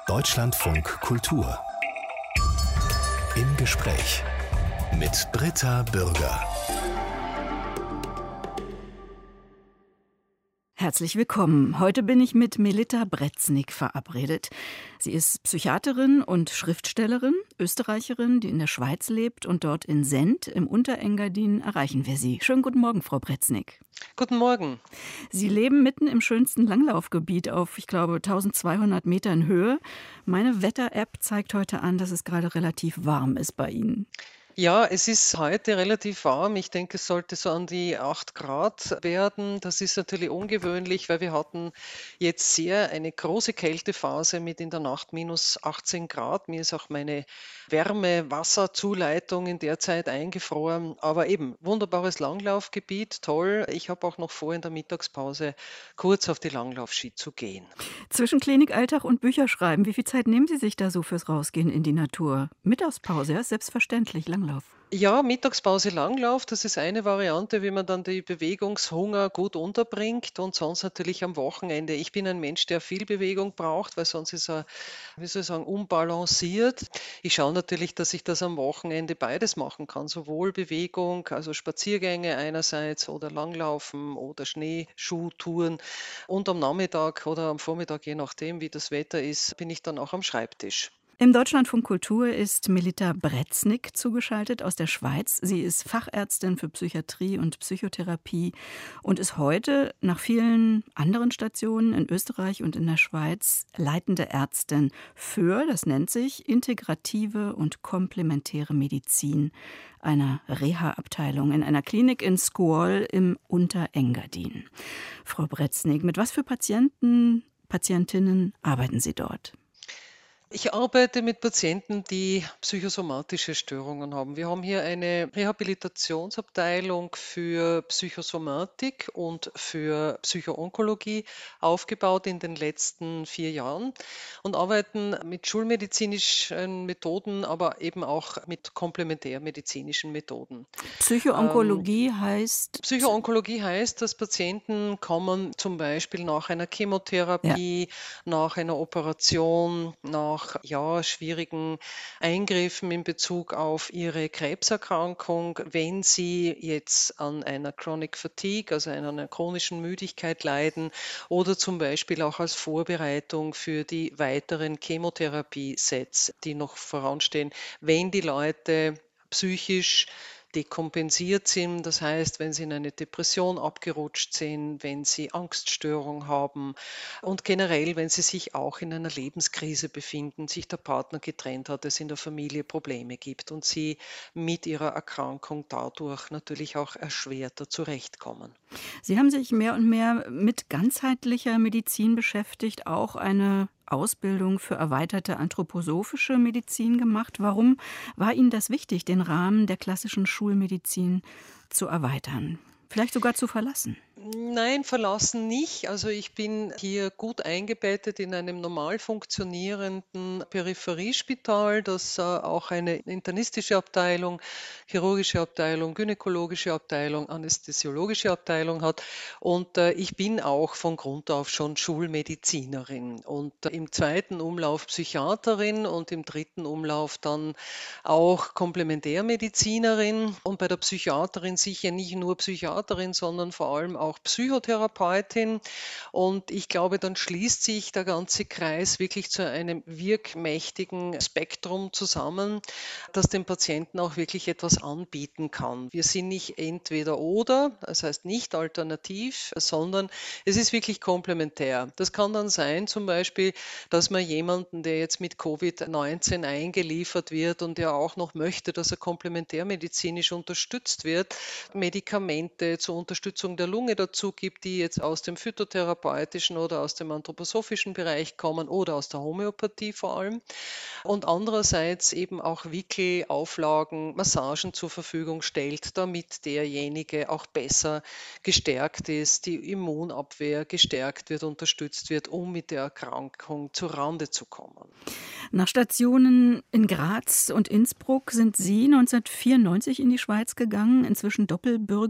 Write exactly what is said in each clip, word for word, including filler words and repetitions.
Deutschlandfunk Kultur. Im Gespräch mit Britta Bürger. Herzlich willkommen. Heute bin ich mit Melita Breznik verabredet. Sie ist Psychiaterin und Schriftstellerin, Österreicherin, die in der Schweiz lebt, und dort in Send im Unterengadin erreichen wir sie. Schönen guten Morgen, Frau Breznik. Guten Morgen. Sie leben mitten im schönsten Langlaufgebiet auf, ich glaube, eintausendzweihundert Metern Höhe. Meine Wetter-App zeigt heute an, dass es gerade relativ warm ist bei Ihnen. Ja, es ist heute relativ warm. Ich denke, es sollte so an die acht Grad werden. Das ist natürlich ungewöhnlich, weil wir hatten jetzt sehr eine große Kältephase mit in der Nacht minus achtzehn Grad. Mir ist auch meine Wärme-Wasserzuleitung in der Zeit eingefroren. Aber eben, wunderbares Langlaufgebiet, toll. Ich habe auch noch vor, in der Mittagspause kurz auf die Langlaufski zu gehen. Zwischen Klinikalltag und Bücherschreiben, wie viel Zeit nehmen Sie sich da so fürs Rausgehen in die Natur? Mittagspause, ja, selbstverständlich, Langlauf. Ja, Mittagspause, Langlauf, das ist eine Variante, wie man dann die Bewegungshunger gut unterbringt, und sonst natürlich am Wochenende. Ich bin ein Mensch, der viel Bewegung braucht, weil sonst ist er, wie soll ich sagen, unbalanciert. Ich schaue natürlich, dass ich das am Wochenende beides machen kann, sowohl Bewegung, also Spaziergänge einerseits oder Langlaufen oder Schneeschuhtouren, und am Nachmittag oder am Vormittag, je nachdem, wie das Wetter ist, bin ich dann auch am Schreibtisch. Im Deutschlandfunk Kultur ist Melita Breznik zugeschaltet aus der Schweiz. Sie ist Fachärztin für Psychiatrie und Psychotherapie und ist heute nach vielen anderen Stationen in Österreich und in der Schweiz leitende Ärztin für, das nennt sich, integrative und komplementäre Medizin einer Reha-Abteilung in einer Klinik in Scuol im Unterengadin. Frau Breznik, mit was für Patienten, Patientinnen arbeiten Sie dort? Ich arbeite mit Patienten, die psychosomatische Störungen haben. Wir haben hier eine Rehabilitationsabteilung für Psychosomatik und für Psychoonkologie aufgebaut in den letzten vier Jahren und arbeiten mit schulmedizinischen Methoden, aber eben auch mit komplementärmedizinischen Methoden. Ähm, Psychoonkologie heißt? Psychoonkologie heißt, dass Patienten kommen zum Beispiel nach einer Ja. Chemotherapie, nach einer Operation, nach ja, schwierigen Eingriffen in Bezug auf ihre Krebserkrankung, wenn sie jetzt an einer Chronic Fatigue, also an einer chronischen Müdigkeit leiden, oder zum Beispiel auch als Vorbereitung für die weiteren Chemotherapie-Sets, die noch voranstehen, wenn die Leute psychisch dekompensiert sind. Das heißt, wenn sie in eine Depression abgerutscht sind, wenn sie Angststörung haben und generell, wenn sie sich auch in einer Lebenskrise befinden, sich der Partner getrennt hat, es in der Familie Probleme gibt und sie mit ihrer Erkrankung dadurch natürlich auch erschwerter zurechtkommen. Sie haben sich mehr und mehr mit ganzheitlicher Medizin beschäftigt, auch eine Ausbildung für erweiterte anthroposophische Medizin gemacht. Warum war Ihnen das wichtig, den Rahmen der klassischen Schulmedizin zu erweitern? Vielleicht sogar zu verlassen? Nein, verlassen nicht. Also ich bin hier gut eingebettet in einem normal funktionierenden Peripheriespital, das äh, auch eine internistische Abteilung, chirurgische Abteilung, gynäkologische Abteilung, anästhesiologische Abteilung hat. Und äh, ich bin auch von Grund auf schon Schulmedizinerin und äh, im zweiten Umlauf Psychiaterin und im dritten Umlauf dann auch Komplementärmedizinerin. Und bei der Psychiaterin sicher nicht nur Psychiaterin, sondern vor allem auch Psychotherapeutin, und ich glaube, dann schließt sich der ganze Kreis wirklich zu einem wirkmächtigen Spektrum zusammen, das dem Patienten auch wirklich etwas anbieten kann. Wir sind nicht entweder oder, das heißt nicht alternativ, sondern es ist wirklich komplementär. Das kann dann sein, zum Beispiel, dass man jemanden, der jetzt mit Covid neunzehn eingeliefert wird und der auch noch möchte, dass er komplementärmedizinisch unterstützt wird, Medikamente zur Unterstützung der Lunge dazu gibt, die jetzt aus dem phytotherapeutischen oder aus dem anthroposophischen Bereich kommen oder aus der Homöopathie vor allem. Und andererseits eben auch Wickel, Auflagen, Massagen zur Verfügung stellt, damit derjenige auch besser gestärkt ist, die Immunabwehr gestärkt wird, unterstützt wird, um mit der Erkrankung zu Rande zu kommen. Nach Stationen in Graz und Innsbruck sind Sie neunzehnhundertvierundneunzig in die Schweiz gegangen. Inzwischen Doppelbürgerin,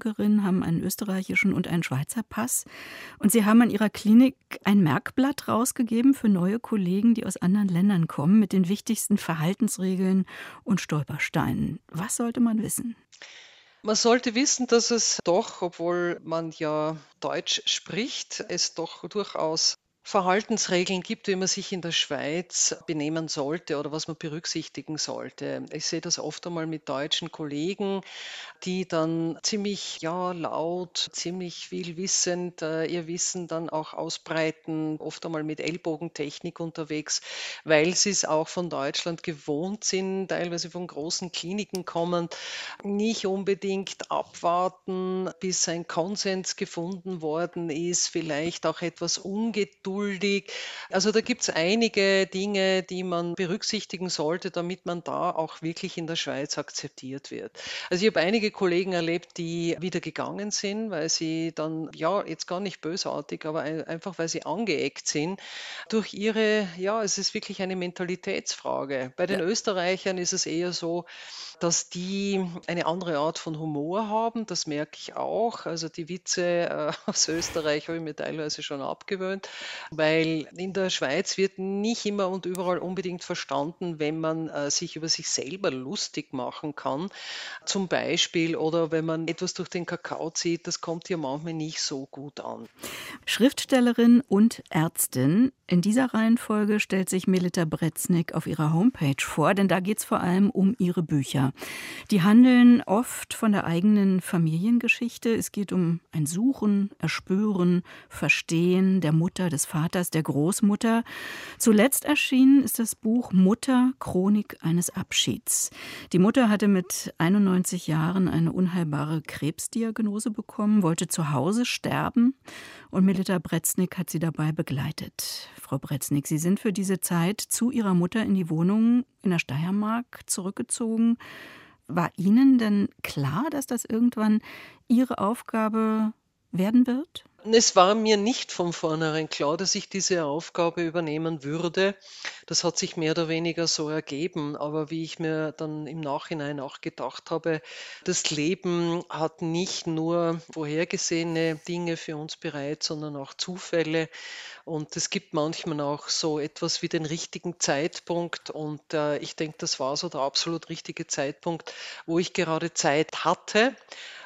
haben einen österreichischen und einen Schweizer Pass. Und Sie haben an Ihrer Klinik ein Merkblatt rausgegeben für neue Kollegen, die aus anderen Ländern kommen, mit den wichtigsten Verhaltensregeln und Stolpersteinen. Was sollte man wissen? Man sollte wissen, dass es doch, obwohl man ja Deutsch spricht, es doch durchaus Verhaltensregeln gibt, wie man sich in der Schweiz benehmen sollte oder was man berücksichtigen sollte. Ich sehe das oft einmal mit deutschen Kollegen, die dann ziemlich, ja, laut, ziemlich viel wissend, äh, ihr Wissen dann auch ausbreiten, oft einmal mit Ellbogentechnik unterwegs, weil sie es auch von Deutschland gewohnt sind, teilweise von großen Kliniken kommend, nicht unbedingt abwarten, bis ein Konsens gefunden worden ist, vielleicht auch etwas ungeduldig. Also da gibt es einige Dinge, die man berücksichtigen sollte, damit man da auch wirklich in der Schweiz akzeptiert wird. Also ich habe einige Kollegen erlebt, die wieder gegangen sind, weil sie dann, ja, jetzt gar nicht bösartig, aber ein- einfach weil sie angeeckt sind durch ihre, ja, es ist wirklich eine Mentalitätsfrage. Bei den Österreichern ist es eher so, dass die eine andere Art von Humor haben, das merke ich auch. Also die Witze äh, aus Österreich habe ich mir teilweise schon abgewöhnt, weil in der Schweiz wird nicht immer und überall unbedingt verstanden, wenn man äh, sich über sich selber lustig machen kann. Zum Beispiel, oder wenn man etwas durch den Kakao zieht, das kommt ja manchmal nicht so gut an. Schriftstellerin und Ärztin. In dieser Reihenfolge stellt sich Melita Breznik auf ihrer Homepage vor, denn da geht es vor allem um ihre Bücher. Die handeln oft von der eigenen Familiengeschichte. Es geht um ein Suchen, Erspüren, Verstehen der Mutter, des Vaters, der Großmutter. Zuletzt erschienen ist das Buch Mutter, Chronik eines Abschieds. Die Mutter hatte mit einundneunzig Jahren eine unheilbare Krebsdiagnose bekommen, wollte zu Hause sterben und Melita Breznik hat sie dabei begleitet. Frau Breznik, Sie sind für diese Zeit zu Ihrer Mutter in die Wohnung in der Steiermark zurückgezogen. War Ihnen denn klar, dass das irgendwann Ihre Aufgabe werden wird? Es war mir nicht von vornherein klar, dass ich diese Aufgabe übernehmen würde. Das hat sich mehr oder weniger so ergeben. Aber wie ich mir dann im Nachhinein auch gedacht habe, das Leben hat nicht nur vorhergesehene Dinge für uns bereit, sondern auch Zufälle. Und es gibt manchmal auch so etwas wie den richtigen Zeitpunkt. Und äh, ich denke, das war so der absolut richtige Zeitpunkt, wo ich gerade Zeit hatte.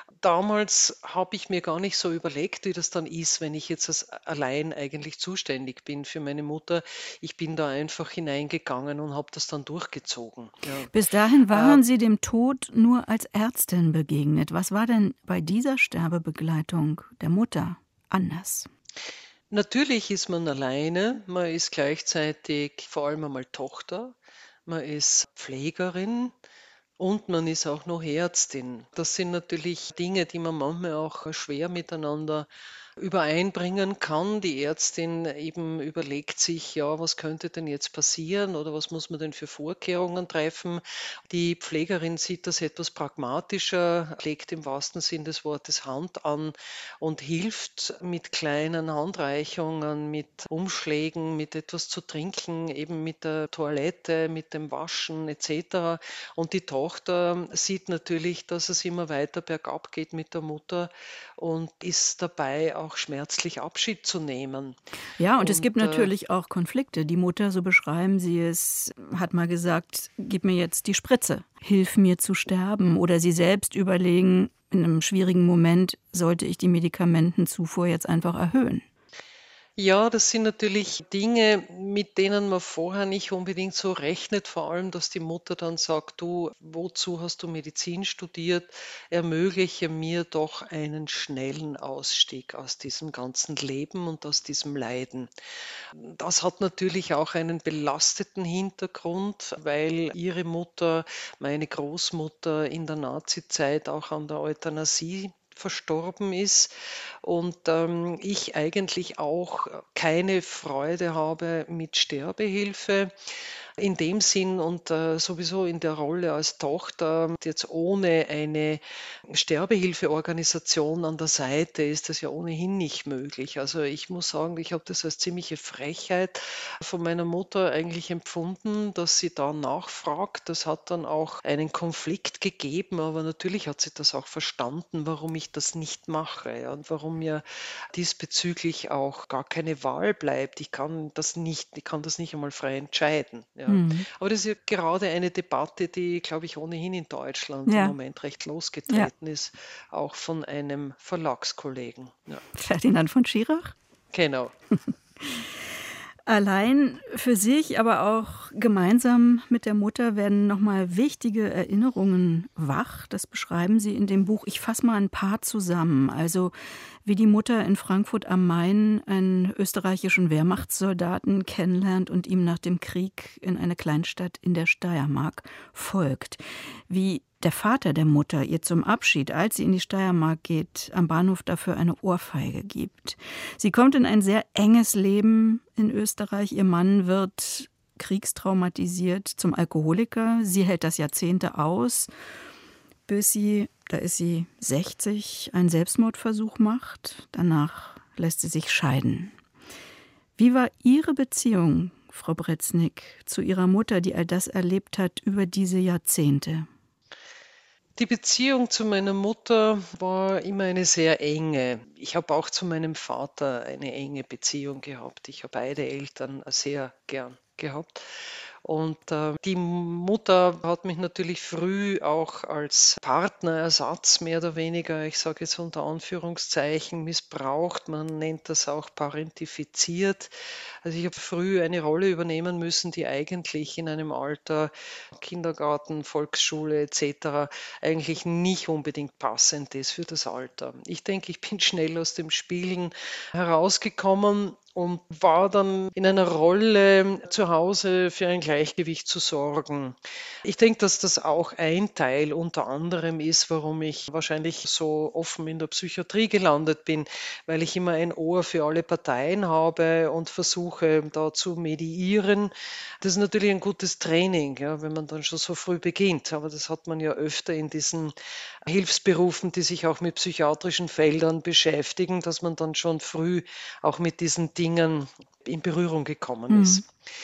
Damals habe ich mir gar nicht so überlegt, wie das dann ist, wenn ich jetzt als allein eigentlich zuständig bin für meine Mutter. Ich bin da einfach hineingegangen und habe das dann durchgezogen. Bis dahin Ja. Äh, waren Sie dem Tod nur als Ärztin begegnet. Was war denn bei dieser Sterbebegleitung der Mutter anders? Natürlich ist man alleine, man ist gleichzeitig vor allem einmal Tochter, man ist Pflegerin und man ist auch noch Ärztin. Das sind natürlich Dinge, die man manchmal auch schwer miteinander übereinbringen kann. Die Ärztin eben überlegt sich, ja, was könnte denn jetzt passieren oder was muss man denn für Vorkehrungen treffen. Die Pflegerin sieht das etwas pragmatischer, legt im wahrsten Sinn des Wortes Hand an und hilft mit kleinen Handreichungen, mit Umschlägen, mit etwas zu trinken, eben mit der Toilette, mit dem Waschen et cetera. Und die Tochter sieht natürlich, dass es immer weiter bergab geht mit der Mutter und ist dabei auch schmerzlich Abschied zu nehmen. Ja, und es Und gibt äh, natürlich auch Konflikte. Die Mutter, so beschreiben Sie es, hat mal gesagt, gib mir jetzt die Spritze, hilf mir zu sterben. Oder Sie selbst überlegen, in einem schwierigen Moment sollte ich die Medikamentenzufuhr jetzt einfach erhöhen. Ja, das sind natürlich Dinge, mit denen man vorher nicht unbedingt so rechnet, vor allem, dass die Mutter dann sagt: „Du, wozu hast du Medizin studiert? Ermögliche mir doch einen schnellen Ausstieg aus diesem ganzen Leben und aus diesem Leiden.“ Das hat natürlich auch einen belasteten Hintergrund, weil ihre Mutter, meine Großmutter, in der Nazizeit auch an der Euthanasie verstorben ist und ähm, ich eigentlich auch keine Freude habe mit Sterbehilfe. in dem Sinn und äh, sowieso in der Rolle als Tochter jetzt ohne eine Sterbehilfeorganisation an der Seite ist das ja ohnehin nicht möglich. Also ich muss sagen, ich habe das als ziemliche Frechheit von meiner Mutter eigentlich empfunden, dass sie da nachfragt. Das hat dann auch einen Konflikt gegeben, aber natürlich hat sie das auch verstanden, warum ich das nicht mache, ja, und warum mir diesbezüglich auch gar keine Wahl bleibt. Ich kann das nicht, ich kann das nicht einmal frei entscheiden. Ja. Mhm. Aber das ist ja gerade eine Debatte, die, glaube ich, ohnehin in Deutschland im Ja, Moment recht ja. losgetreten ist, auch von einem Verlagskollegen. Ja, Ferdinand von Schirach? genau. Allein für sich, aber auch gemeinsam mit der Mutter werden nochmal wichtige Erinnerungen wach. Das beschreiben Sie in dem Buch. Ich fasse mal ein paar zusammen. Also wie die Mutter in Frankfurt am Main einen österreichischen Wehrmachtssoldaten kennenlernt und ihm nach dem Krieg in eine Kleinstadt in der Steiermark folgt. Wie der Vater der Mutter ihr zum Abschied, als sie in die Steiermark geht, am Bahnhof dafür eine Ohrfeige gibt. Sie kommt in ein sehr enges Leben in Österreich. Ihr Mann wird kriegstraumatisiert zum Alkoholiker. Sie hält das Jahrzehnte aus, bis sie, da ist sie sechzig, einen Selbstmordversuch macht. Danach lässt sie sich scheiden. Wie war Ihre Beziehung, Frau Bretznik, zu Ihrer Mutter, die all das erlebt hat über diese Jahrzehnte? Die Beziehung zu meiner Mutter war immer eine sehr enge. Ich habe auch zu meinem Vater eine enge Beziehung gehabt. Ich habe beide Eltern sehr gern gehabt. Und äh, die Mutter hat mich natürlich früh auch als Partnerersatz mehr oder weniger, ich sage jetzt unter Anführungszeichen, missbraucht. Man nennt das auch parentifiziert. Also ich habe früh eine Rolle übernehmen müssen, die eigentlich in einem Alter Kindergarten, Volksschule et cetera eigentlich nicht unbedingt passend ist für das Alter. Ich denke, ich bin schnell aus dem Spielen herausgekommen und war dann in einer Rolle zu Hause für ein Gleichgewicht zu sorgen. Ich denke, dass das auch ein Teil unter anderem ist, warum ich wahrscheinlich so offen in der Psychiatrie gelandet bin, weil ich immer ein Ohr für alle Parteien habe und versuche, da zu mediieren. Das ist natürlich ein gutes Training, ja, wenn man dann schon so früh beginnt. Aber das hat man ja öfter in diesen Hilfsberufen, die sich auch mit psychiatrischen Feldern beschäftigen, dass man dann schon früh auch mit diesen Dingen in Berührung gekommen Mhm. ist.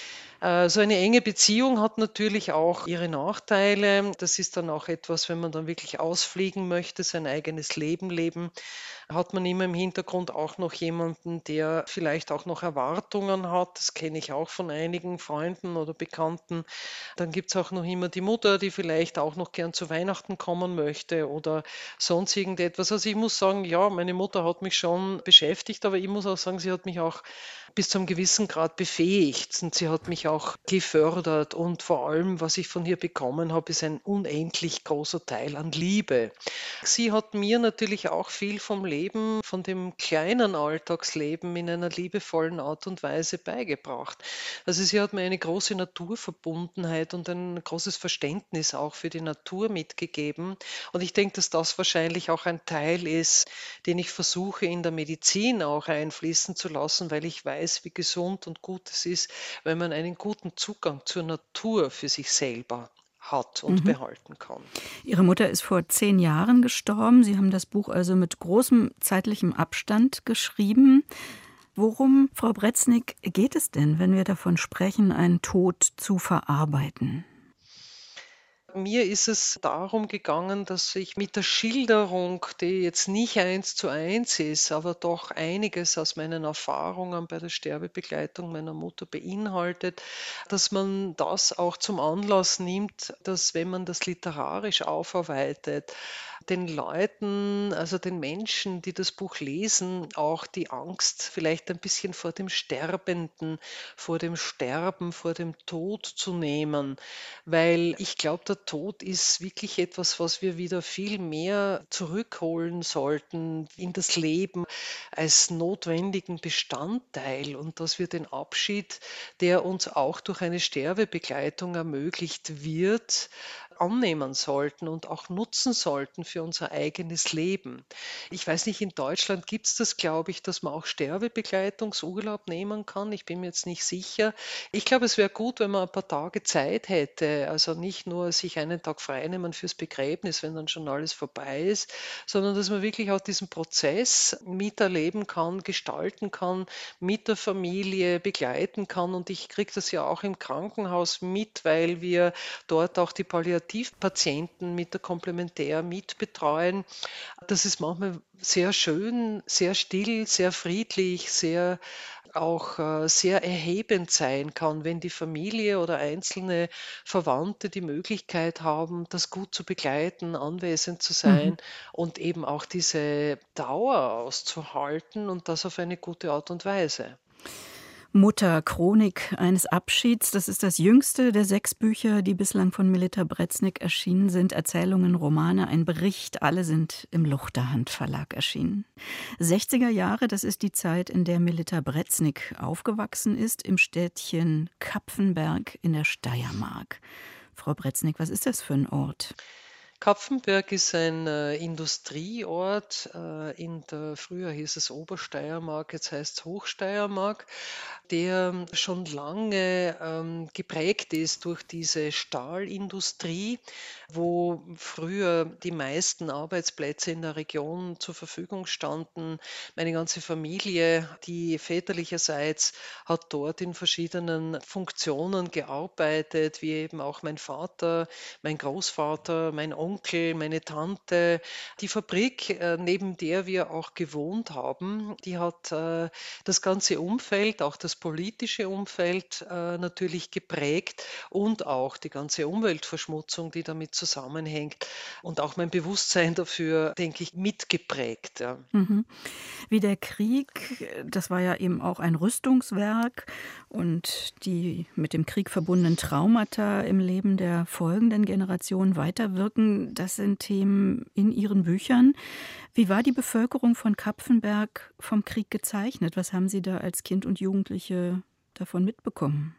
Äh, so eine enge Beziehung hat natürlich auch ihre Nachteile. Das ist dann auch etwas, wenn man dann wirklich ausfliegen möchte, sein eigenes Leben leben, hat man immer im Hintergrund auch noch jemanden, der vielleicht auch noch Erwartungen hat. Das kenne ich auch von einigen Freunden oder Bekannten. Dann gibt es auch noch immer die Mutter, die vielleicht auch noch gern zu Weihnachten kommen möchte oder sonst irgendetwas. Also ich muss sagen, ja, meine Mutter hat mich schon beschäftigt, aber ich muss auch sagen, sie hat mich auch bis zu einem gewissen Grad befähigt und sie hat mich auch gefördert und vor allem, was ich von ihr bekommen habe, ist ein unendlich großer Teil an Liebe. Sie hat mir natürlich auch viel vom Leben, von dem kleinen Alltagsleben in einer liebevollen Art und Weise beigebracht. Also sie hat mir eine große Naturverbundenheit und ein großes Verständnis auch für die Natur mitgegeben. Und ich denke, dass das wahrscheinlich auch ein Teil ist, den ich versuche in der Medizin auch einfließen zu lassen, weil ich weiß, wie gesund und gut es ist, wenn man einen guten Zugang zur Natur für sich selber hat und Mhm. behalten kann. Ihre Mutter ist vor zehn Jahren gestorben. Sie haben das Buch also mit großem zeitlichem Abstand geschrieben. Worum, Frau Bretznik, geht es denn, wenn wir davon sprechen, einen Tod zu verarbeiten? Mir ist es darum gegangen, dass ich mit der Schilderung, die jetzt nicht eins zu eins ist, aber doch einiges aus meinen Erfahrungen bei der Sterbebegleitung meiner Mutter beinhaltet, dass man das auch zum Anlass nimmt, dass wenn man das literarisch aufarbeitet, den Leuten, also den Menschen, die das Buch lesen, auch die Angst vielleicht ein bisschen vor dem Sterbenden, vor dem Sterben, vor dem Tod zu nehmen. Weil ich glaube, der Tod ist wirklich etwas, was wir wieder viel mehr zurückholen sollten in das Leben als notwendigen Bestandteil und dass wir den Abschied, der uns auch durch eine Sterbebegleitung ermöglicht wird, annehmen sollten und auch nutzen sollten für unser eigenes Leben. Ich weiß nicht, in Deutschland gibt es das, glaube ich, dass man auch Sterbebegleitungsurlaub nehmen kann. Ich bin mir jetzt nicht sicher. Ich glaube, es wäre gut, wenn man ein paar Tage Zeit hätte. Also nicht nur sich einen Tag freinehmen fürs Begräbnis, wenn dann schon alles vorbei ist, sondern dass man wirklich auch diesen Prozess miterleben kann, gestalten kann, mit der Familie begleiten kann. Und ich kriege das ja auch im Krankenhaus mit, weil wir dort auch die Palliativpatienten mit der Komplementär mitbetreuen. Das ist manchmal sehr schön, sehr still, sehr friedlich, sehr auch äh, sehr erhebend sein kann, wenn die Familie oder einzelne Verwandte die Möglichkeit haben, das gut zu begleiten, anwesend zu Mhm. sein und eben auch diese Dauer auszuhalten und das auf eine gute Art und Weise. Mutter, Chronik eines Abschieds, das ist das jüngste der sechs Bücher, die bislang von Melita Breznik erschienen sind. Erzählungen, Romane, ein Bericht, alle sind im Luchterhand Verlag erschienen. sechziger Jahre, das ist die Zeit, in der Melita Breznik aufgewachsen ist, im Städtchen Kapfenberg in der Steiermark. Frau Breznik, was ist das für ein Ort? Kapfenberg ist ein äh, Industrieort. Äh, in der, früher hieß es Obersteiermark, jetzt heißt es Hochsteiermark, der schon lange ähm, geprägt ist durch diese Stahlindustrie, wo früher die meisten Arbeitsplätze in der Region zur Verfügung standen. Meine ganze Familie, die väterlicherseits, hat dort in verschiedenen Funktionen gearbeitet, wie eben auch mein Vater, mein Großvater, mein Onkel, meine Tante. Die Fabrik, äh, neben der wir auch gewohnt haben, die hat äh, das ganze Umfeld, auch das politische Umfeld äh, natürlich geprägt und auch die ganze Umweltverschmutzung, die damit zusammenhängt und auch mein Bewusstsein dafür, denke ich, mitgeprägt. Ja. Mhm. Wie der Krieg, das war ja eben auch ein Rüstungswerk und die mit dem Krieg verbundenen Traumata im Leben der folgenden Generation weiterwirken, das sind Themen in Ihren Büchern. Wie war die Bevölkerung von Kapfenberg vom Krieg gezeichnet? Was haben Sie da als Kind und Jugendliche davon mitbekommen?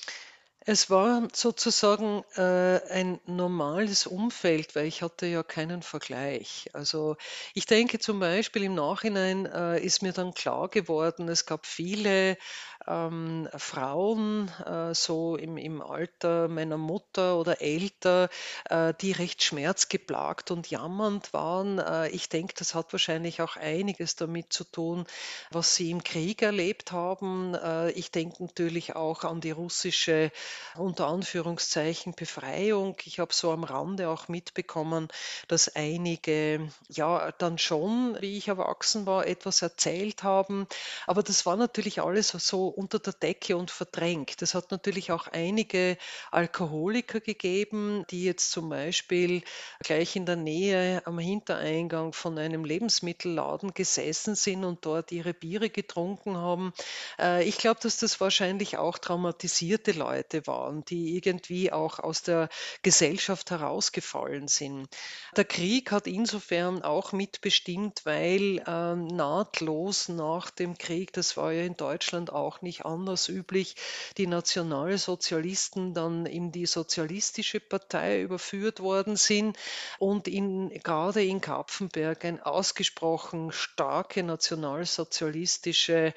Es war sozusagen, äh, ein normales Umfeld, weil ich hatte ja keinen Vergleich. Also, ich denke zum Beispiel im Nachhinein, äh, ist mir dann klar geworden, es gab viele, ähm, Frauen, äh, so im im Alter meiner Mutter oder älter, äh, die recht schmerzgeplagt und jammernd waren. Äh, ich denke, das hat wahrscheinlich auch einiges damit zu tun, was sie im Krieg erlebt haben. Äh, ich denke natürlich auch an die russische, unter Anführungszeichen, Befreiung. Ich habe so am Rande auch mitbekommen, dass einige ja dann schon, wie ich erwachsen war, etwas erzählt haben. Aber das war natürlich alles so unter der Decke und verdrängt. Es hat natürlich auch einige Alkoholiker gegeben, die jetzt zum Beispiel gleich in der Nähe am Hintereingang von einem Lebensmittelladen gesessen sind und dort ihre Biere getrunken haben. Äh, ich glaube, dass das wahrscheinlich auch traumatisierte Leute waren, die irgendwie auch aus der Gesellschaft herausgefallen sind. Der Krieg hat insofern auch mitbestimmt, weil ähm, nahtlos nach dem Krieg, das war ja in Deutschland auch nicht anders üblich, die Nationalsozialisten dann in die Sozialistische Partei überführt worden sind und in, gerade in Kapfenberg ein ausgesprochen starke nationalsozialistische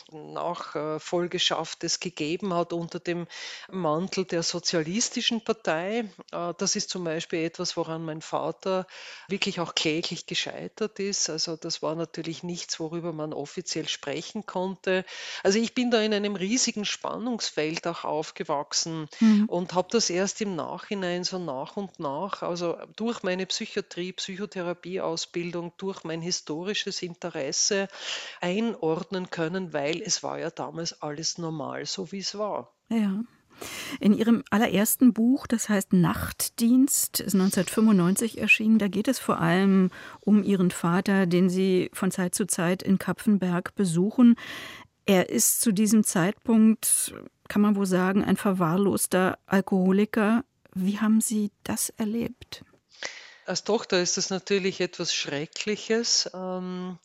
Nachfolgeschaft es gegeben hat unter dem Mantel der Sozialistischen Partei. Äh, Das ist zum Beispiel etwas, woran mein Vater wirklich auch kläglich gescheitert ist. Also das war natürlich nichts, worüber man offiziell sprechen konnte. Also ich bin da in einem riesigen Spannungsfeld auch aufgewachsen Mhm. und habe das erst im Nachhinein so nach und nach, also durch meine Psychiatrie, Psychotherapieausbildung, durch mein historisches Interesse einordnen können, weil es war ja damals alles normal, so wie es war. Ja. In Ihrem allerersten Buch, das heißt Nachtdienst, ist neunzehnhundertfünfundneunzig erschienen. Da geht es vor allem um Ihren Vater, den Sie von Zeit zu Zeit in Kapfenberg besuchen. Er ist zu diesem Zeitpunkt, kann man wohl sagen, ein verwahrloster Alkoholiker. Wie haben Sie das erlebt? Als Tochter ist das natürlich etwas Schreckliches. Ähm,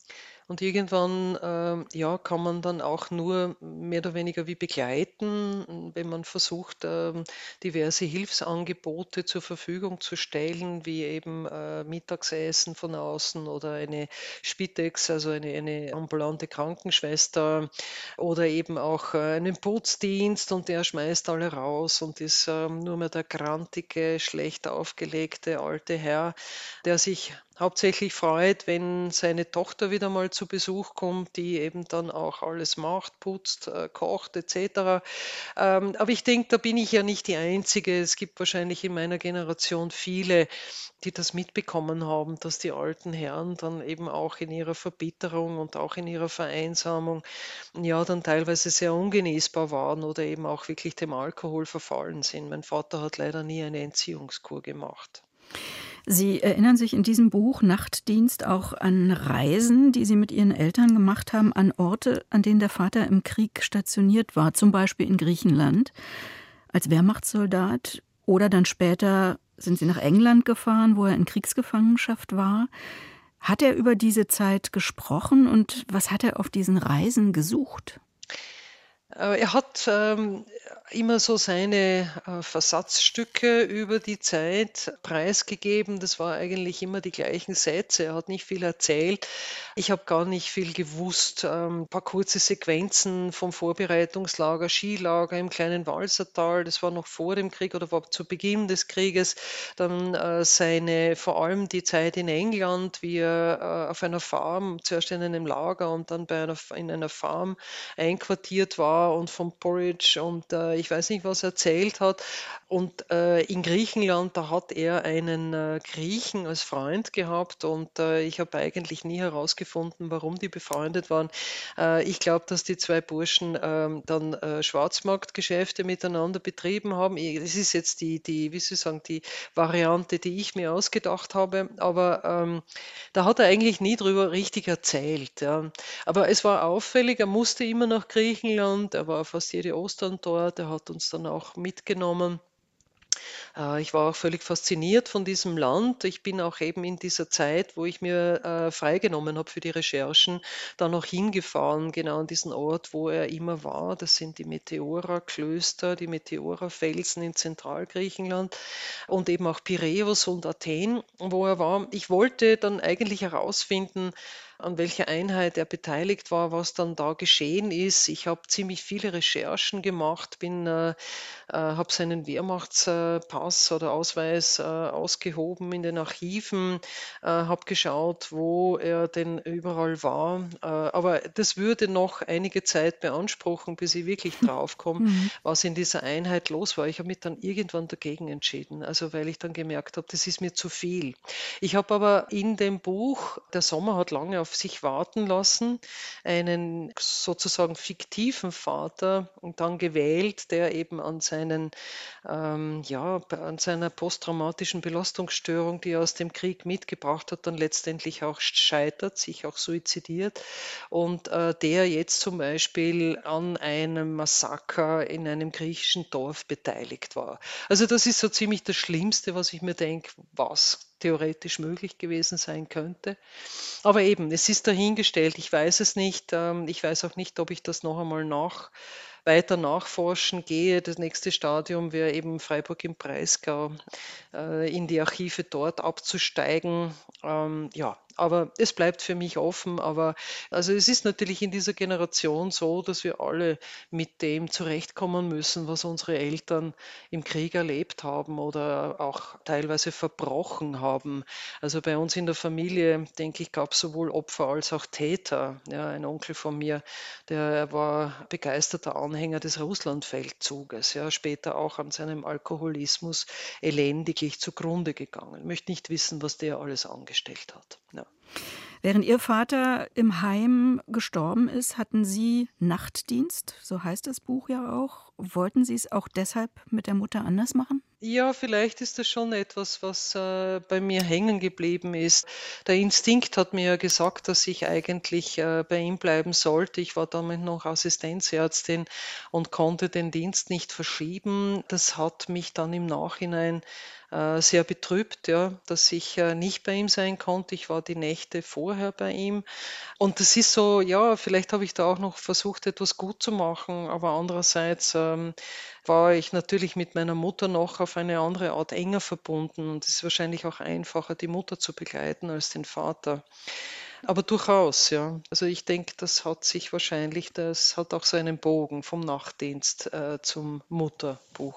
Und irgendwann, ähm, ja, kann man dann auch nur mehr oder weniger wie begleiten, wenn man versucht, ähm, diverse Hilfsangebote zur Verfügung zu stellen, wie eben äh, Mittagsessen von außen oder eine Spitex, also eine, eine ambulante Krankenschwester oder eben auch äh, einen Putzdienst und der schmeißt alle raus und ist ähm, nur mehr der grantige, schlecht aufgelegte alte Herr, der sich hauptsächlich freut, wenn seine Tochter wieder mal zu Besuch kommt, die eben dann auch alles macht, putzt, äh, kocht et cetera. Ähm, aber ich denke, da bin ich ja nicht die Einzige. Es gibt wahrscheinlich in meiner Generation viele, die das mitbekommen haben, dass die alten Herren dann eben auch in ihrer Verbitterung und auch in ihrer Vereinsamung ja dann teilweise sehr ungenießbar waren oder eben auch wirklich dem Alkohol verfallen sind. Mein Vater hat leider nie eine Entziehungskur gemacht. Sie erinnern sich in diesem Buch Nachtdienst auch an Reisen, die Sie mit Ihren Eltern gemacht haben, an Orte, an denen der Vater im Krieg stationiert war, zum Beispiel in Griechenland als Wehrmachtssoldat, oder dann später sind Sie nach England gefahren, wo er in Kriegsgefangenschaft war. Hat er über diese Zeit gesprochen und was hat er auf diesen Reisen gesucht? Äh, er hat, ähm, immer so seine, äh, Versatzstücke über die Zeit preisgegeben. Das war eigentlich immer die gleichen Sätze. Er hat nicht viel erzählt. Ich habe gar nicht viel gewusst. Ähm, paar kurze Sequenzen vom Vorbereitungslager, Skilager im kleinen Walsertal, das war noch vor dem Krieg oder war zu Beginn des Krieges. Dann, äh, seine vor allem die Zeit in England, wie er, äh, auf einer Farm, zuerst in einem Lager und dann bei einer in einer Farm einquartiert war und vom Porridge und äh, ich weiß nicht, was er erzählt hat. Und äh, in Griechenland, da hat er einen äh, Griechen als Freund gehabt und äh, ich habe eigentlich nie herausgefunden, warum die befreundet waren. Äh, ich glaube, dass die zwei Burschen ähm, dann äh, Schwarzmarktgeschäfte miteinander betrieben haben. I- Das ist jetzt die, die, wie Sie sagen, die Variante, die ich mir ausgedacht habe, aber ähm, da hat er eigentlich nie drüber richtig erzählt. Ja. Aber es war auffällig, er musste immer nach Griechenland, er war fast jede Ostern dort, er hat uns dann auch mitgenommen. Äh, ich war auch völlig fasziniert von diesem Land. Ich bin auch eben in dieser Zeit, wo ich mir äh, freigenommen habe für die Recherchen, dann auch hingefahren, genau an diesen Ort, wo er immer war. Das sind die Meteora-Klöster, die Meteora-Felsen in Zentralgriechenland und eben auch Piräus und Athen, wo er war. Ich wollte dann eigentlich herausfinden, an welcher Einheit er beteiligt war, was dann da geschehen ist. Ich habe ziemlich viele Recherchen gemacht, bin äh, äh, habe seinen Wehrmachtspass oder Ausweis äh, ausgehoben in den Archiven, äh, habe geschaut, wo er denn überall war. Äh, aber das würde noch einige Zeit beanspruchen, bis ich wirklich draufkomme, Mhm. was in dieser Einheit los war. Ich habe mich dann irgendwann dagegen entschieden, also weil ich dann gemerkt habe, das ist mir zu viel. Ich habe aber in dem Buch Der Sommer hat lange auf sich warten lassen, einen sozusagen fiktiven Vater und dann gewählt, der eben an seinen, ähm, ja, b- an seiner posttraumatischen Belastungsstörung, die er aus dem Krieg mitgebracht hat, dann letztendlich auch scheitert, sich auch suizidiert und äh, der jetzt zum Beispiel an einem Massaker in einem griechischen Dorf beteiligt war. Also das ist so ziemlich das Schlimmste, was ich mir denke, was theoretisch möglich gewesen sein könnte. Aber eben, es ist dahingestellt. Ich weiß es nicht. Ähm, ich weiß auch nicht, ob ich das noch einmal nach, weiter nachforschen gehe. Das nächste Stadium wäre eben Freiburg im Breisgau, äh, in die Archive dort abzusteigen. Ähm, ja, aber es bleibt für mich offen. Aber also es ist natürlich in dieser Generation so, dass wir alle mit dem zurechtkommen müssen, was unsere Eltern im Krieg erlebt haben oder auch teilweise verbrochen haben. Also bei uns in der Familie, denke ich, gab es sowohl Opfer als auch Täter. Ja, ein Onkel von mir, der war begeisterter Anhänger des Russlandfeldzuges, ja, später auch an seinem Alkoholismus elendiglich zugrunde gegangen. Ich möchte nicht wissen, was der alles angestellt hat. Ja. Während Ihr Vater im Heim gestorben ist, hatten Sie Nachtdienst, so heißt das Buch ja auch. Wollten Sie es auch deshalb mit der Mutter anders machen? Ja, vielleicht ist das schon etwas, was, äh, bei mir hängen geblieben ist. Der Instinkt hat mir ja gesagt, dass ich eigentlich, äh, bei ihm bleiben sollte. Ich war damit noch Assistenzärztin und konnte den Dienst nicht verschieben. Das hat mich dann im Nachhinein, äh, sehr betrübt, ja, dass ich, äh, nicht bei ihm sein konnte. Ich war die Nächte vorher bei ihm. Und das ist so, ja, vielleicht habe ich da auch noch versucht, etwas gut zu machen, aber andererseits, ähm, war ich natürlich mit meiner Mutter noch auf eine andere Art enger verbunden und es ist wahrscheinlich auch einfacher, die Mutter zu begleiten als den Vater. Aber durchaus, ja. Also ich denke, das hat sich wahrscheinlich, das hat auch so einen Bogen vom Nachtdienst, äh, zum Mutterbuch.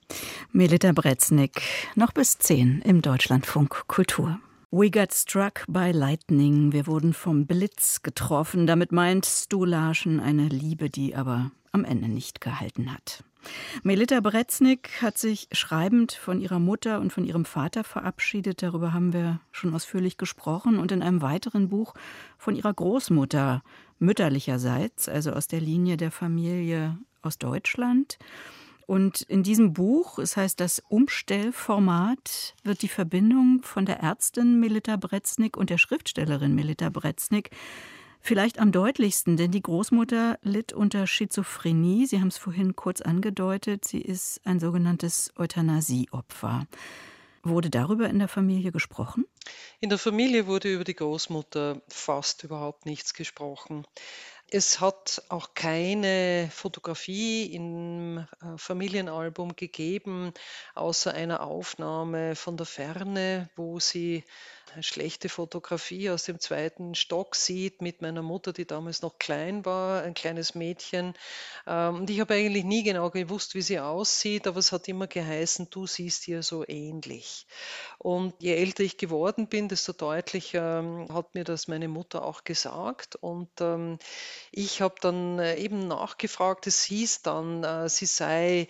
Melita Breznik, noch bis zehn im Deutschlandfunk Kultur. We got struck by lightning. Wir wurden vom Blitz getroffen. Damit meint Stu Larsen eine Liebe, die aber am Ende nicht gehalten hat. Melita Breznik hat sich schreibend von ihrer Mutter und von ihrem Vater verabschiedet. Darüber haben wir schon ausführlich gesprochen. Und in einem weiteren Buch von ihrer Großmutter mütterlicherseits, also aus der Linie der Familie aus Deutschland. Und in diesem Buch, es heißt das Umstellformat, wird die Verbindung von der Ärztin Melita Breznik und der Schriftstellerin Melita Breznik vielleicht am deutlichsten, denn die Großmutter litt unter Schizophrenie. Sie haben es vorhin kurz angedeutet, sie ist ein sogenanntes Euthanasieopfer. Wurde darüber in der Familie gesprochen? In der Familie wurde über die Großmutter fast überhaupt nichts gesprochen. Es hat auch keine Fotografie im, äh, Familienalbum gegeben, außer einer Aufnahme von der Ferne, wo sie eine schlechte Fotografie aus dem zweiten Stock sieht mit meiner Mutter, die damals noch klein war, ein kleines Mädchen. Ähm, und ich habe eigentlich nie genau gewusst, wie sie aussieht, aber es hat immer geheißen: „Du siehst ihr so ähnlich.“ Und je älter ich geworden bin, desto deutlicher, ähm, hat mir das meine Mutter auch gesagt. Und, ähm, ich habe dann, äh, eben nachgefragt. Es hieß dann, äh, sie sei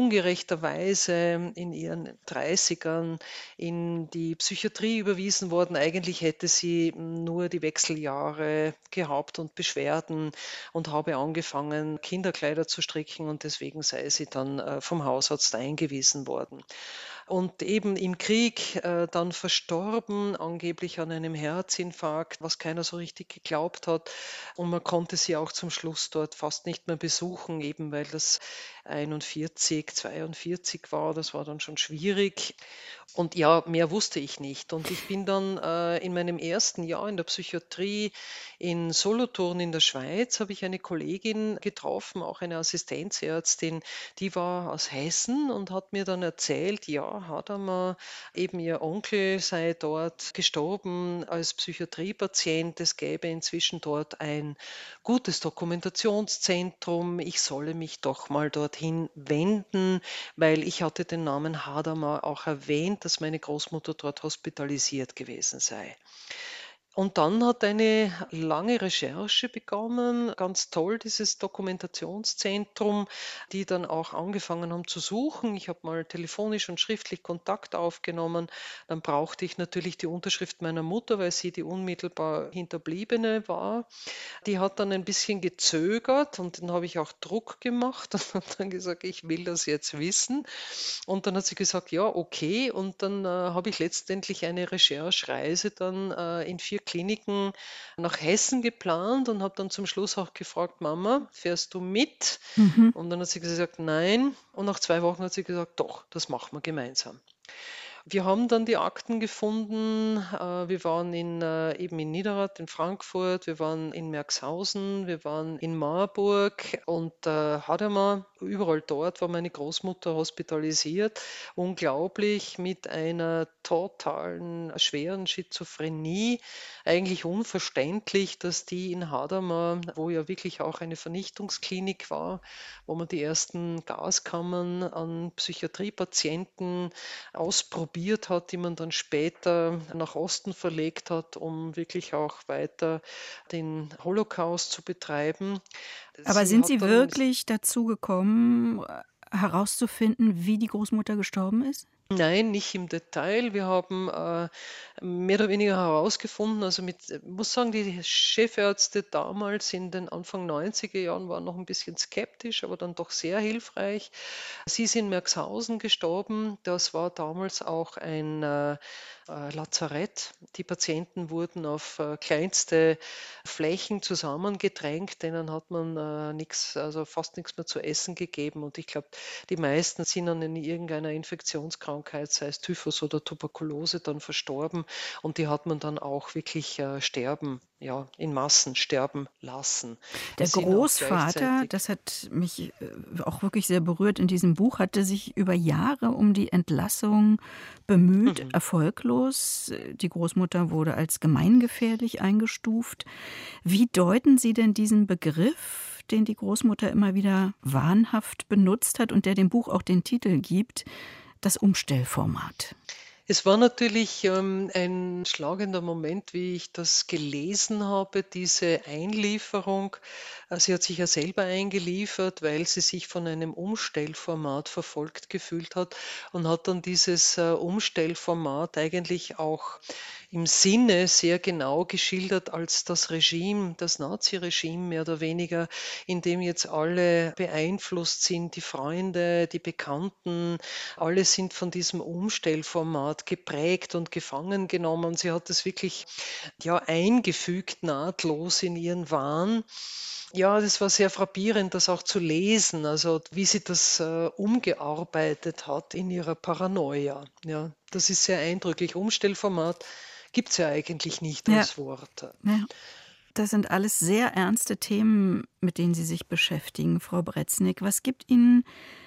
ungerechterweise in ihren Dreißigern in die Psychiatrie überwiesen worden. Eigentlich hätte sie hm, nur die Wechseljahre gehabt und Beschwerden und habe angefangen, Kinderkleider zu stricken und deswegen sei sie dann, äh, vom Hausarzt eingewiesen worden. Und eben im Krieg, äh, dann verstorben, angeblich an einem Herzinfarkt, was keiner so richtig geglaubt hat. Und man konnte sie auch zum Schluss dort fast nicht mehr besuchen, eben weil das einundvierzig, zweiundvierzig war. Das war dann schon schwierig. Und ja, mehr wusste ich nicht. Und ich bin dann, äh, in meinem ersten Jahr in der Psychiatrie in Solothurn in der Schweiz, habe ich eine Kollegin getroffen, auch eine Assistenzärztin, die war aus Hessen und hat mir dann erzählt, ja, Hadamar, eben ihr Onkel sei dort gestorben als Psychiatriepatient. Es gäbe inzwischen dort ein gutes Dokumentationszentrum. Ich solle mich doch mal dorthin wenden, weil ich hatte den Namen Hadamar auch erwähnt, dass meine Großmutter dort hospitalisiert gewesen sei. Und dann hat eine lange Recherche begonnen, ganz toll, dieses Dokumentationszentrum, die dann auch angefangen haben zu suchen. Ich habe mal telefonisch und schriftlich Kontakt aufgenommen. Dann brauchte ich natürlich die Unterschrift meiner Mutter, weil sie die unmittelbar Hinterbliebene war. Die hat dann ein bisschen gezögert und dann habe ich auch Druck gemacht und habe dann gesagt, ich will das jetzt wissen. Und dann hat sie gesagt, ja, okay. Und dann äh, habe ich letztendlich eine Recherchereise dann äh, in vier Kliniken nach Hessen geplant und habe dann zum Schluss auch gefragt, Mama, fährst du mit? Mhm. Und dann hat sie gesagt, nein. Und nach zwei Wochen hat sie gesagt, doch, das machen wir gemeinsam. Wir haben dann die Akten gefunden. Äh, wir waren in, äh, eben in Niederrad, in Frankfurt, wir waren in Merxhausen, wir waren in Marburg und äh, Hadamar. Überall dort war meine Großmutter hospitalisiert. Unglaublich mit einer totalen schweren Schizophrenie. Eigentlich unverständlich, dass die in Hadamar, wo ja wirklich auch eine Vernichtungsklinik war, wo man die ersten Gaskammern an Psychiatriepatienten ausprobiert hat, die man dann später nach Osten verlegt hat, um wirklich auch weiter den Holocaust zu betreiben. Aber Sie sind hat Sie dann wirklich dazu gekommen, äh, herauszufinden, wie die Großmutter gestorben ist? Nein, nicht im Detail. Wir haben, äh, mehr oder weniger herausgefunden. Also mit, ich muss sagen, die Chefärzte damals in den Anfang neunziger Jahren waren noch ein bisschen skeptisch, aber dann doch sehr hilfreich. Sie ist in Merxhausen gestorben. Das war damals auch ein äh, äh, Lazarett. Die Patienten wurden auf äh, kleinste Flächen zusammengedrängt, denen hat man äh, nichts, also fast nichts mehr zu essen gegeben. Und ich glaube, die meisten sind dann in irgendeiner Infektionskrankheit, sei es Typhus oder Tuberkulose, dann verstorben. Und die hat man dann auch wirklich äh, sterben, ja, in Massen sterben lassen. Der Es sind auch Großvater, gleichzeitig. das hat mich äh, auch wirklich sehr berührt in diesem Buch, hatte sich über Jahre um die Entlassung bemüht, Mhm. erfolglos. Die Großmutter wurde als gemeingefährlich eingestuft. Wie deuten Sie denn diesen Begriff, den die Großmutter immer wieder wahnhaft benutzt hat und der dem Buch auch den Titel gibt, das Umstellformat? Es war natürlich, ähm, ein schlagender Moment, wie ich das gelesen habe, diese Einlieferung. Äh, sie hat sich ja selber eingeliefert, weil sie sich von einem Umstellformat verfolgt gefühlt hat und hat dann dieses, äh, Umstellformat eigentlich auch im Sinne sehr genau geschildert als das Regime, das Naziregime mehr oder weniger, in dem jetzt alle beeinflusst sind, die Freunde, die Bekannten, alle sind von diesem Umstellformat geprägt und gefangen genommen. Sie hat es wirklich, ja, eingefügt nahtlos in ihren Wahn. Ja, das war sehr frappierend, das auch zu lesen, also wie sie das, äh, umgearbeitet hat in ihrer Paranoia. Ja, das ist sehr eindrücklich. Umstellformat gibt's ja eigentlich nicht Ja, als Wort. ja. Das sind alles sehr ernste Themen, mit denen Sie sich beschäftigen, Frau Bretznick. Was gibt Ihnen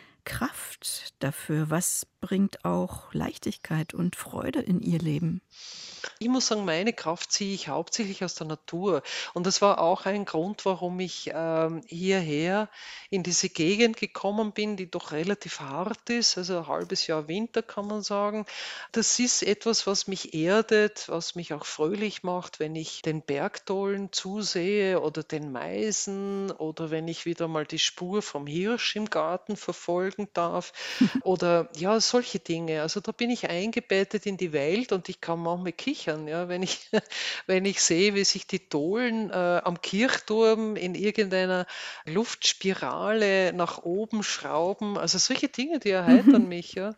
Kraft dafür? Was bringt auch Leichtigkeit und Freude in Ihr Leben? Ich muss sagen, meine Kraft ziehe ich hauptsächlich aus der Natur. Und das war auch ein Grund, warum ich ähm, hierher in diese Gegend gekommen bin, die doch relativ hart ist, also ein halbes Jahr Winter kann man sagen. Das ist etwas, was mich erdet, was mich auch fröhlich macht, wenn ich den Bergdollen zusehe oder den Meisen oder wenn ich wieder mal die Spur vom Hirsch im Garten verfolgen darf oder ja, solche Dinge. Also da bin ich eingebettet in die Welt und ich kann manchmal kichern, ja, wenn ich, wenn ich sehe, wie sich die Dohlen äh, am Kirchturm in irgendeiner Luftspirale nach oben schrauben. Also solche Dinge, die erheitern mich, ja.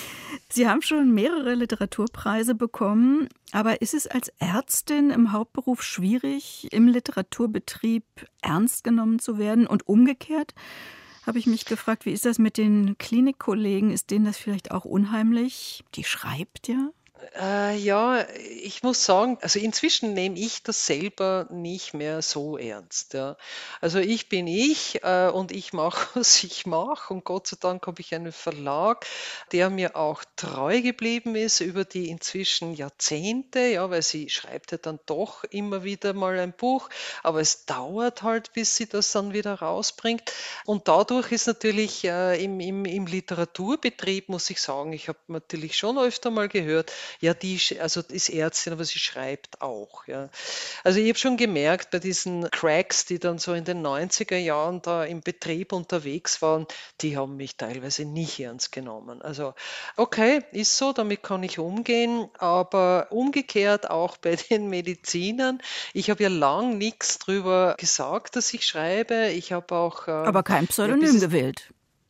Sie haben schon mehrere Literaturpreise bekommen, aber ist es als Ärztin im Hauptberuf schwierig, im Literaturbetrieb ernst genommen zu werden? Und umgekehrt habe ich mich gefragt, wie ist das mit den Klinikkollegen? Ist denen das vielleicht auch unheimlich? Die schreibt ja. Äh, ja, ich muss sagen, also inzwischen nehme ich das selber nicht mehr so ernst, ja. Also ich bin ich, äh, und ich mache, was ich mache und Gott sei Dank habe ich einen Verlag, der mir auch treu geblieben ist über die inzwischen Jahrzehnte, ja, weil sie schreibt ja dann doch immer wieder mal ein Buch, aber es dauert halt, bis sie das dann wieder rausbringt. Und dadurch ist natürlich, äh, im im im Literaturbetrieb, muss ich sagen, ich habe natürlich schon öfter mal gehört, ja, die sch also ist Ärztin, aber sie schreibt auch, ja. Also, ich habe schon gemerkt bei diesen Cracks, die dann so in den neunziger Jahren da im Betrieb unterwegs waren, die haben mich teilweise nicht ernst genommen. Also, okay, ist so, damit kann ich umgehen, aber umgekehrt auch bei den Medizinern. Ich habe ja lang nichts drüber gesagt, dass ich schreibe. Ich habe auch, Aber ähm, kein ja, bis Pseudonym es gewählt.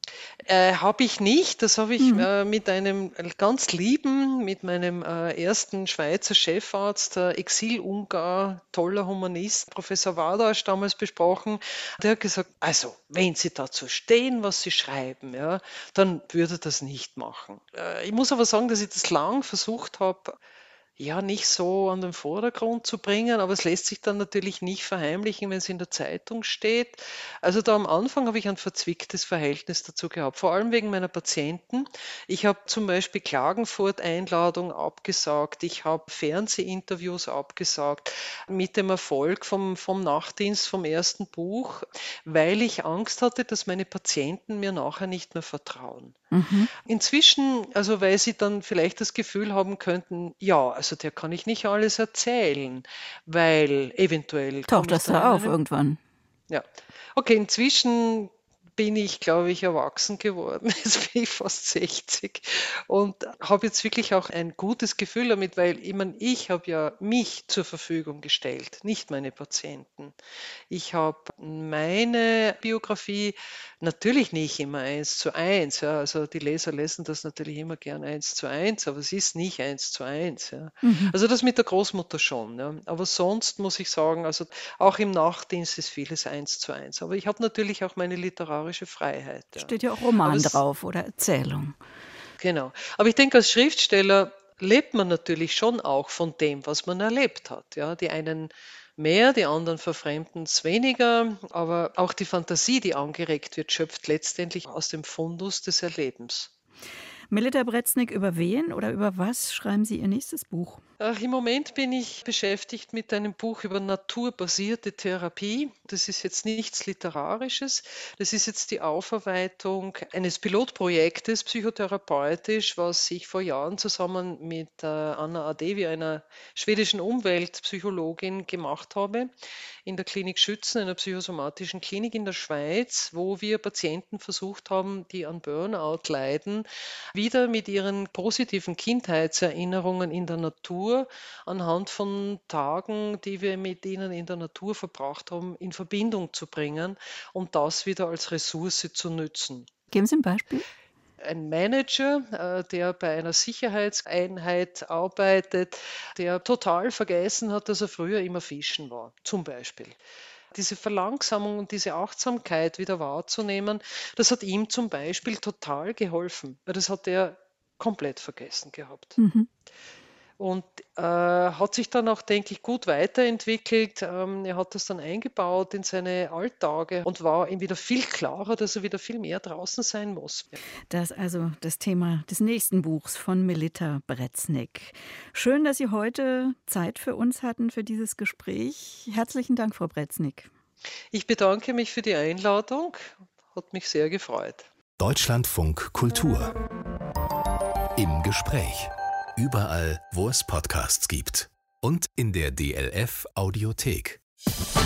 äh, habe ich nicht. Das habe ich, Mhm. äh, mit einem ganz lieben mit meinem, äh, ersten Schweizer Chefarzt, äh, Exil-Ungar, toller Humanist, Professor Wadasch damals besprochen. Der hat gesagt: „Also, wenn Sie dazu stehen, was Sie schreiben, ja, dann würde er das nicht machen.“ Äh, ich muss aber sagen, dass ich das lang versucht habe, ja, nicht so an den Vordergrund zu bringen, aber es lässt sich dann natürlich nicht verheimlichen, wenn es in der Zeitung steht. Also da am Anfang habe ich ein verzwicktes Verhältnis dazu gehabt, vor allem wegen meiner Patienten. Ich habe zum Beispiel Klagenfurt-Einladung abgesagt, ich habe Fernsehinterviews abgesagt mit dem Erfolg vom, vom Nachtdienst, vom ersten Buch, weil ich Angst hatte, dass meine Patienten mir nachher nicht mehr vertrauen. Mhm. Inzwischen, also weil sie dann vielleicht das Gefühl haben könnten, ja, also der kann ich nicht alles erzählen, weil eventuell Taucht komme ich das dann in da auf einem, irgendwann? ja. Okay, inzwischen bin ich, glaube ich, erwachsen geworden. Jetzt bin ich fast sechzig und habe jetzt wirklich auch ein gutes Gefühl damit, weil ich meine, ich habe ja mich zur Verfügung gestellt, nicht meine Patienten. Ich habe meine Biografie natürlich nicht immer eins zu eins, ja, also die Leser lesen das natürlich immer gern eins zu eins, aber es ist nicht eins zu eins, ja. Mhm. Also das mit der Großmutter schon, ja. Aber sonst muss ich sagen, also auch im Nachtdienst ist vieles eins zu eins. Aber ich habe natürlich auch meine literarische Freiheit, ja. Steht ja auch Aber Roman es drauf oder Erzählung. Genau. Aber ich denke, als Schriftsteller lebt man natürlich schon auch von dem, was man erlebt hat. Ja, die einen mehr, die anderen verfremden es weniger, aber auch die Fantasie, die angeregt wird, schöpft letztendlich aus dem Fundus des Erlebens. Melita Breznik, über wen oder über was schreiben Sie Ihr nächstes Buch? Ach, im Moment bin ich beschäftigt mit einem Buch über naturbasierte Therapie. Das ist jetzt nichts Literarisches. Das ist jetzt die Aufarbeitung eines Pilotprojektes psychotherapeutisch, was ich vor Jahren zusammen mit äh, Anna Adevi, einer schwedischen Umweltpsychologin, gemacht habe in der Klinik Schützen, einer psychosomatischen Klinik in der Schweiz, wo wir Patienten versucht haben, die an Burnout leiden, wieder mit ihren positiven Kindheitserinnerungen in der Natur anhand von Tagen, die wir mit ihnen in der Natur verbracht haben, in Verbindung zu bringen und das wieder als Ressource zu nützen. Geben Sie ein Beispiel. Ein Manager, äh, der bei einer Sicherheitseinheit arbeitet, der total vergessen hat, dass er früher immer fischen war, zum Beispiel. Diese Verlangsamung und diese Achtsamkeit wieder wahrzunehmen, das hat ihm zum Beispiel total geholfen, weil das hat er komplett vergessen gehabt. Mhm. Und äh, hat sich dann auch, denke ich, gut weiterentwickelt. Ähm, er hat das dann eingebaut in seine Alltage und war ihm wieder viel klarer, dass er wieder viel mehr draußen sein muss. Das ist also das Thema des nächsten Buchs von Melita Breznik. Schön, dass Sie heute Zeit für uns hatten, für dieses Gespräch. Herzlichen Dank, Frau Breznik. Ich bedanke mich für die Einladung. Hat mich sehr gefreut. Deutschlandfunk Kultur. Im Gespräch. Überall, wo es Podcasts gibt. Und in der D L F Audiothek.